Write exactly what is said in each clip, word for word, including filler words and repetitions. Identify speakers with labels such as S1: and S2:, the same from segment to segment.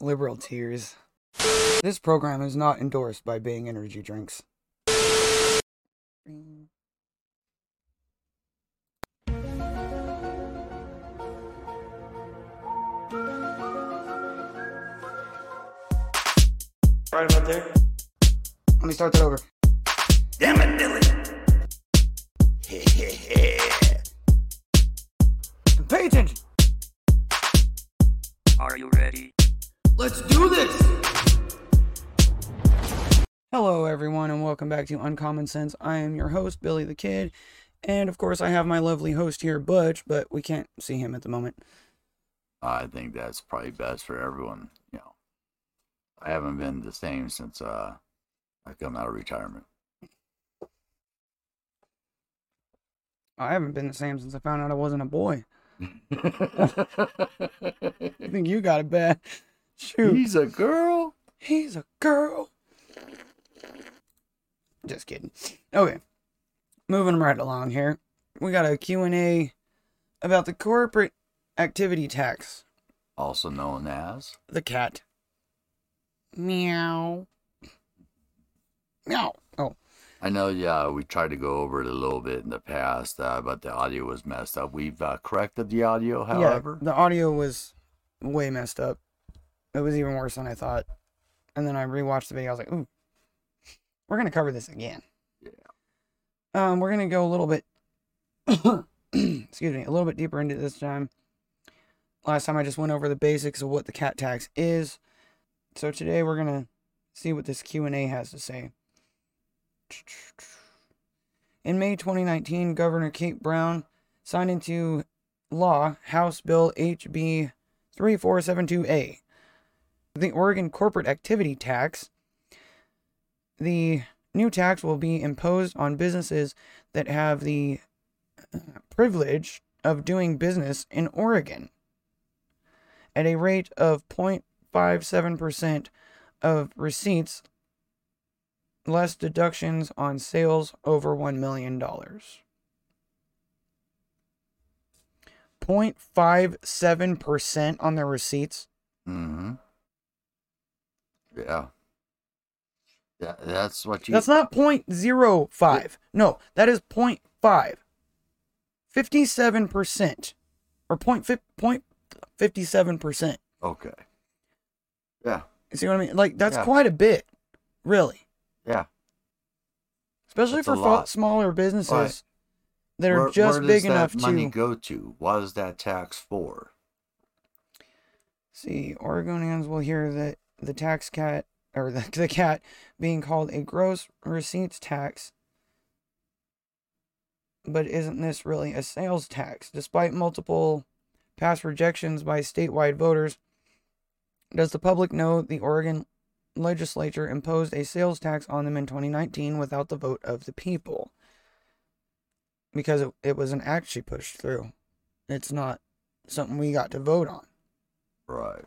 S1: Liberal tears. This program is not endorsed by Bang Energy Drinks.
S2: Right about there.
S1: Let me start that over.
S2: Damn it, Billy.
S1: Pay attention.
S2: Are you ready?
S1: Let's do this! Hello everyone and welcome back to Uncommon Sense. I am your host, Billy the Kid. And of course I have my lovely host here, Butch, but we can't see him at the moment.
S3: I think that's probably best for everyone. You know, I haven't been the same since uh, I come out of retirement.
S1: I haven't been the same since I found out I wasn't a boy. I think you got it bad. Shoot.
S3: He's a girl?
S1: He's a girl. Just kidding. Okay. Moving right along here. We got a Q and A about the corporate activity tax.
S3: Also known as?
S1: The cat. Meow. Meow. Oh.
S3: I know, yeah, we tried to go over it a little bit in the past, uh, but the audio was messed up. We've uh, corrected the audio, however.
S1: Yeah, the audio was way messed up. It was even worse than I thought. And then I rewatched the video. I was like, ooh, we're going to cover this again.
S3: Yeah.
S1: Um, we're going to go a little bit, excuse me, a little bit deeper into this time. Last time I just went over the basics of what the cat tax is. So today we're going to see what this Q and A has to say. In May twenty nineteen, Governor Kate Brown signed into law House Bill H B thirty-four seventy-two A, the Oregon Corporate Activity Tax. The new tax will be imposed on businesses that have the privilege of doing business in Oregon at a rate of zero point five seven percent of receipts, less deductions on sales over one million dollars. zero point five seven percent on their receipts?
S3: Mm-hmm. Yeah. Yeah, that's what you...
S1: That's not zero point zero five. No, that is zero point five. fifty-seven percent. Or zero point five seven percent.
S3: Okay. Yeah.
S1: You see what I mean? Like, that's
S3: Yeah.
S1: quite a bit. Really.
S3: Yeah.
S1: Especially
S3: That's
S1: for
S3: a
S1: fa-
S3: lot.
S1: smaller businesses
S3: Right.
S1: that are
S3: Where,
S1: just
S3: where
S1: big
S3: does
S1: enough
S3: that money
S1: to...
S3: go to? What is that tax for?
S1: See, Oregonians will hear that the tax cat, or the, the cat, being called a gross receipts tax. But isn't this really a sales tax? Despite multiple past rejections by statewide voters, does the public know the Oregon legislature imposed a sales tax on them in twenty nineteen without the vote of the people? Because it, it was an act she pushed through. It's not something we got to vote on.
S3: Right.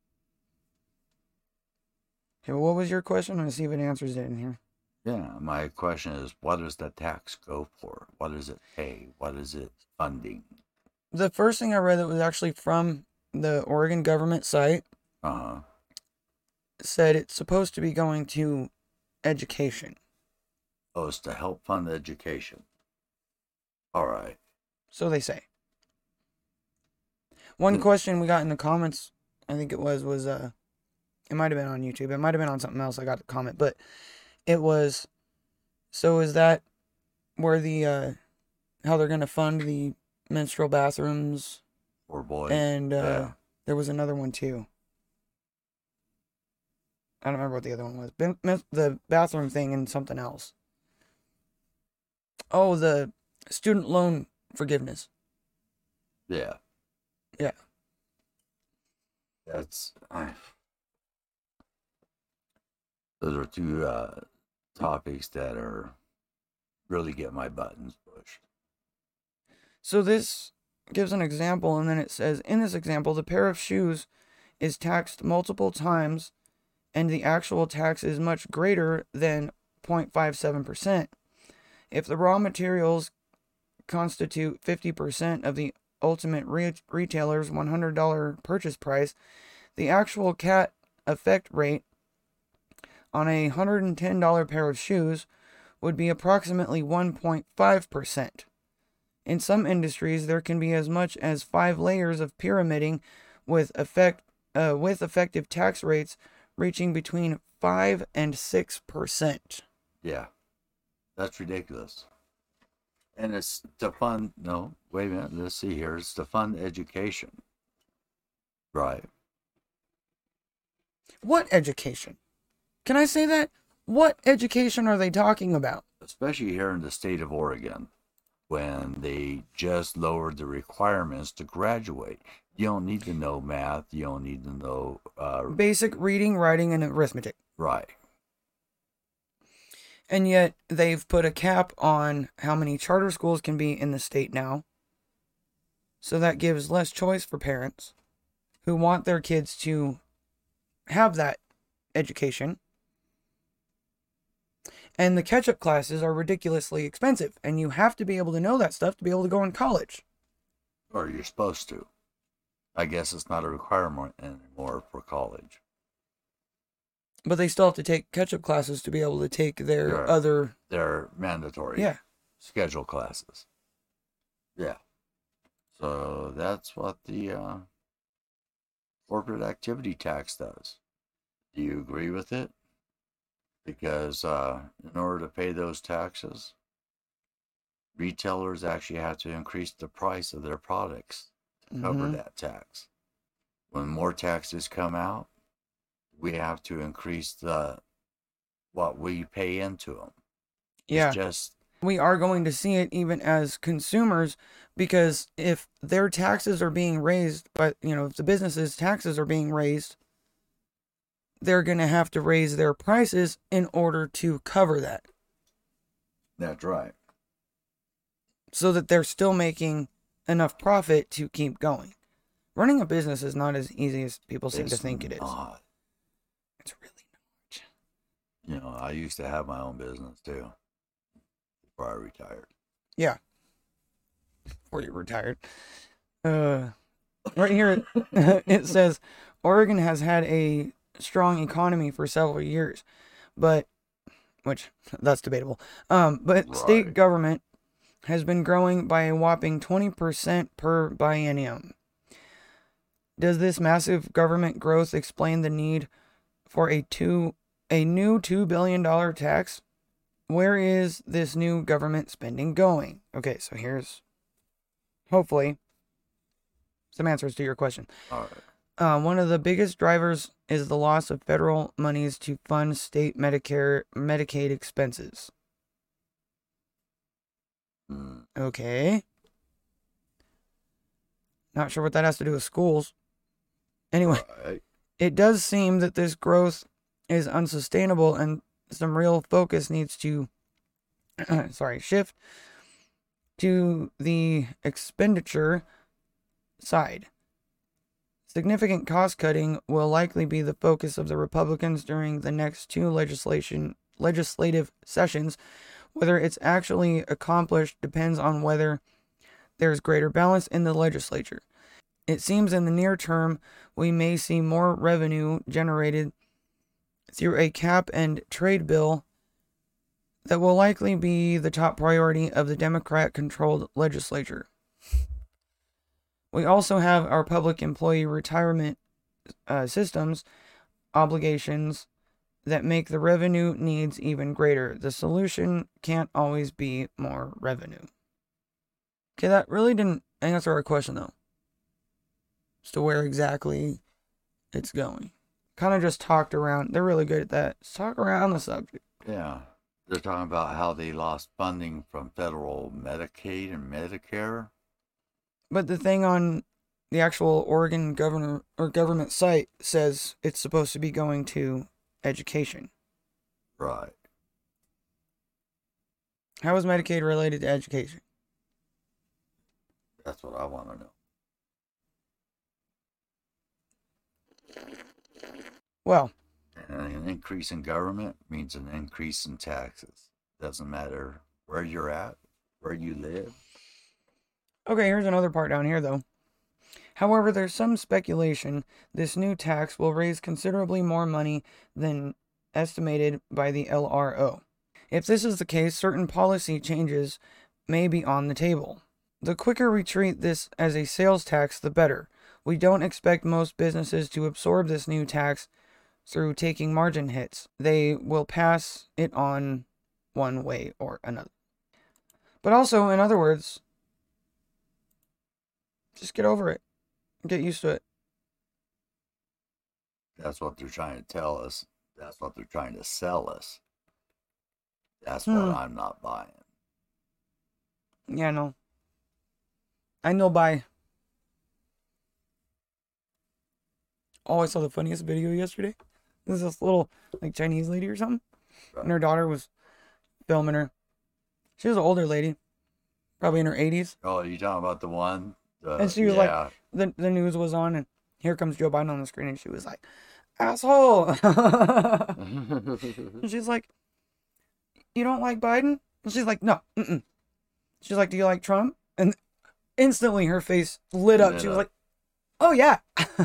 S1: Okay, well, what was your question? I'm going to see if it answers it in here.
S3: Yeah, my question is, what does the tax go for? What does it pay? What is it funding?
S1: The first thing I read that was actually from the Oregon government site
S3: Uh-huh.
S1: said it's supposed to be going to education.
S3: Oh, it's to help fund education. All right.
S1: So they say. One
S3: Hmm.
S1: question we got in the comments, I think it was, was, uh, it might have been on YouTube. It might have been on something else. I got the comment, but it was, so is that where the, uh, how they're going to fund the menstrual bathrooms?
S3: Or boys.
S1: And, uh,
S3: Yeah.
S1: there was another one too. I don't remember what the other one was. Ben- The bathroom thing and something else. Oh, the student loan forgiveness.
S3: Yeah.
S1: Yeah.
S3: That's... I, those are two uh, topics that are really get my buttons pushed.
S1: So this gives an example, and then it says, in this example, the pair of shoes is taxed multiple times, and the actual tax is much greater than zero point five seven percent. If the raw materials constitute fifty percent of the ultimate re- retailer's one hundred dollars purchase price, the actual cat effect rate on a one hundred ten dollars pair of shoes would be approximately one point five percent. In some industries, there can be as much as five layers of pyramiding with effect uh, with effective tax rates reaching between five and six percent.
S3: Yeah, that's ridiculous. And it's to fund, no, wait a minute, let's see here. It's to fund education. Right.
S1: What education? Can I say that? What education are they talking about?
S3: Especially here in the state of Oregon, when they just lowered the requirements to graduate. You don't need to know math. You don't need to know... Uh,
S1: Basic reading, writing, and arithmetic.
S3: Right.
S1: And yet, they've put a cap on how many charter schools can be in the state now. So that gives less choice for parents who want their kids to have that education. And the catch-up classes are ridiculously expensive. And you have to be able to know that stuff to be able to go in college.
S3: Or you're supposed to. I guess it's not a requirement anymore for college.
S1: But they still have to take catch-up classes to be able to take their
S3: They're-
S1: other...
S3: They're mandatory.
S1: Yeah.
S3: Schedule classes. Yeah. So that's what the uh, corporate activity tax does. Do you agree with it? Because uh, in order to pay those taxes, retailers actually have to increase the price of their products to cover
S1: Mhm.
S3: that tax. When more taxes come out, we have to increase the what we pay into them.
S1: Yeah.
S3: It's just
S1: We are going to see it even as consumers, because if their taxes are being raised, but you know, if the businesses' taxes are being raised, they're going to have to raise their prices in order to cover that,
S3: that's right.
S1: so that they're still making enough profit to keep going. Running a business is not as easy as people seem to
S3: It's
S1: think it is.
S3: not.
S1: It's really not.
S3: You know, I used to have my own business too before I retired.
S1: Yeah. Before you retired. Uh, right here, it says Oregon has had a strong economy for several years, but, which, that's debatable. Um, but state
S3: Right.
S1: government has been growing by a whopping twenty percent per biennium. Does this massive government growth explain the need for a two a new two billion dollars tax? Where is this new government spending going? Okay, so here's hopefully some answers to your question.
S3: All right.
S1: Uh, one of the biggest drivers is the loss of federal monies to fund state Medicare Medicaid expenses.
S3: Mm,
S1: Okay. Not sure what that has to do with schools. Anyway,
S3: right.
S1: it does seem that this growth is unsustainable and some real focus needs to sorry, shift to the expenditure side. Significant cost cutting will likely be the focus of the Republicans during the next two legislation legislative sessions. Whether it's actually accomplished depends on whether there's greater balance in the legislature. It seems in the near term we may see more revenue generated through a cap and trade bill that will likely be the top priority of the Democrat-controlled legislature. We also have our public employee retirement uh, systems obligations that make the revenue needs even greater. The solution can't always be more revenue. Okay, that really didn't answer our question, though, as to where exactly it's going. Kind of just talked around. They're really good at that. Just talk around the subject.
S3: Yeah. They're talking about how they lost funding from federal Medicaid and Medicare.
S1: But the thing on the actual Oregon governor or government site says it's supposed to be going to education.
S3: Right.
S1: How is Medicaid related to education?
S3: That's what I want to know.
S1: Well,
S3: And an increase in government means an increase in taxes. Doesn't matter where you're at, where you live.
S1: okay, here's another part down here, though. However, there's some speculation this new tax will raise considerably more money than estimated by the L R O. If this is the case, certain policy changes may be on the table. The quicker we treat this as a sales tax, the better. We don't expect most businesses to absorb this new tax through taking margin hits. They will pass it on one way or another. But also, in other words, just get over it. Get used to it.
S3: That's what they're trying to tell us. That's what they're trying to sell us. That's
S1: Hmm.
S3: what I'm not buying.
S1: Yeah, no. I know by... Oh, I saw the funniest video yesterday. There's this little, like, Chinese lady or something. And her daughter was filming her. She was an older lady. Probably in her eighties.
S3: Oh, you talking about the one? The,
S1: And she was
S3: yeah.
S1: like, the, the news was on, and here comes Joe Biden on the screen, and she was like, asshole. And she's like, you don't like Biden? And she's like, no. Mm-mm. She's like, do you like Trump? And instantly her face lit up.
S3: Lit
S1: She was
S3: up.
S1: like, oh, yeah.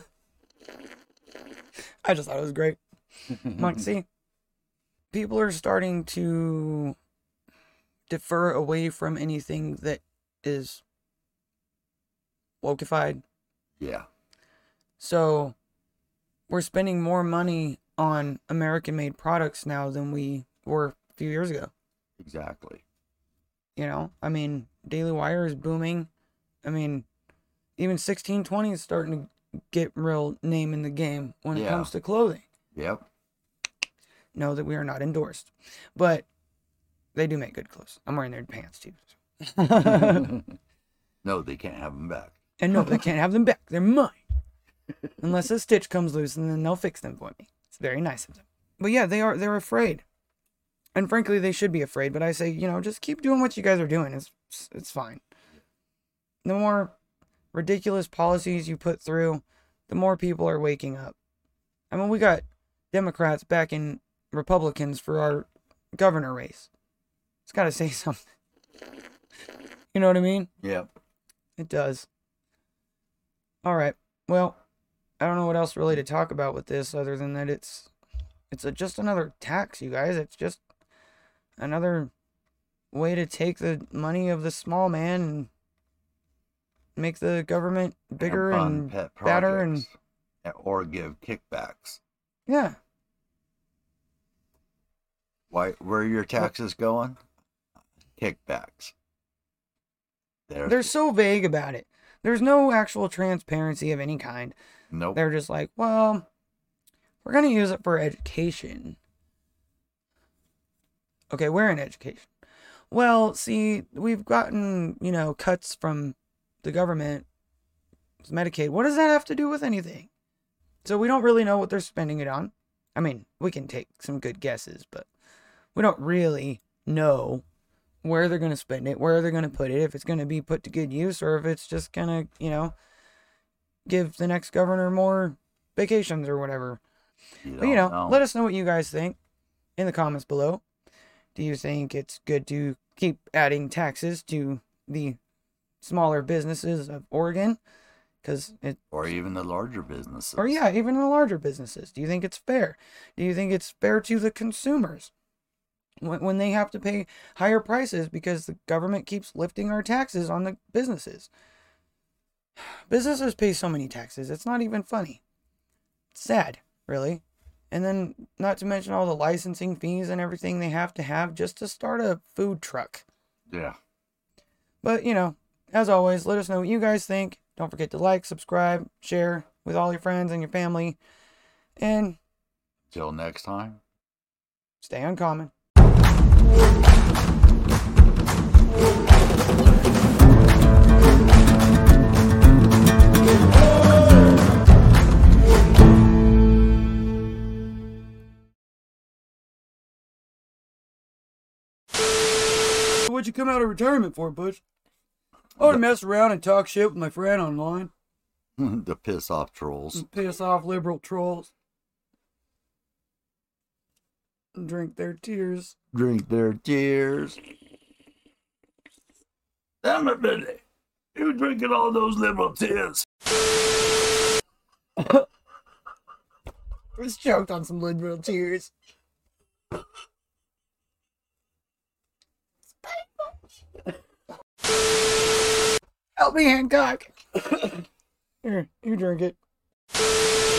S1: I just thought it was great. I'm like, see, people are starting to defer away from anything that is wokeified.
S3: Yeah.
S1: So we're spending more money on American-made products now than we were a few years ago.
S3: Exactly.
S1: You know, I mean, Daily Wire is booming. I mean, even sixteen twenty is starting to get real name in the game when it
S3: Yeah.
S1: comes to clothing.
S3: Yep.
S1: Know that we are not endorsed, but they do make good clothes. I'm wearing their pants too.
S3: No, they can't have them back.
S1: And no, they can't have them back. They're mine. Unless a stitch comes loose, and then they'll fix them for me. It's very nice of them. But yeah, they are, they're afraid. And frankly, they should be afraid. But I say, you know, just keep doing what you guys are doing. It's, it's fine. The more ridiculous policies you put through, the more people are waking up. I mean, we got Democrats backing Republicans for our governor race. It's got to say something. You know what I mean?
S3: Yep.
S1: It does. All right. Well, I don't know what else really to talk about with this other than that it's it's a, just another tax, you guys. It's just another way to take the money of the small man and make the government bigger
S3: Have fun
S1: and
S3: pet
S1: better and
S3: projects, or give kickbacks.
S1: yeah.
S3: Why? Where are your taxes going? Kickbacks. There's
S1: They're so vague about it. There's no actual transparency of any kind.
S3: nope.
S1: They're just like, well, we're going to use it for education. Okay, we're in education. Well, see, we've gotten, you know, cuts from the government, Medicaid. What does that have to do with anything? So we don't really know what they're spending it on. I mean, we can take some good guesses, but we don't really know where they're going to spend it, where they're going to put it, if it's going to be put to good use, or if it's just going to, you know, give the next governor more vacations or whatever.
S3: You
S1: But, you know,
S3: don't know.
S1: let us know what you guys think in the comments below. Do you think it's good to keep adding taxes to the smaller businesses of Oregon? Because it,
S3: Or even the larger businesses.
S1: or yeah, even the larger businesses. Do you think it's fair? Do you think it's fair to the consumers when, when they have to pay higher prices because the government keeps lifting our taxes on the businesses? Businesses pay so many taxes, it's not even funny. It's sad, really. And then, not to mention all the licensing fees and everything they have to have just to start a food truck.
S3: Yeah.
S1: But, you know, as always, let us know what you guys think. Don't forget to like, subscribe, share with all your friends and your family. And
S3: Till next time.
S1: stay uncommon. What'd you come out of retirement for, Butch? Oh, to mess around and talk shit with my friend online.
S3: The piss off trolls.
S1: And piss off liberal trolls. And drink their tears.
S3: Drink their tears. Damn it, Billy. You drinking all those liberal tears?
S1: I was choked on some liberal tears. Help me, Hancock. Here, you drink it.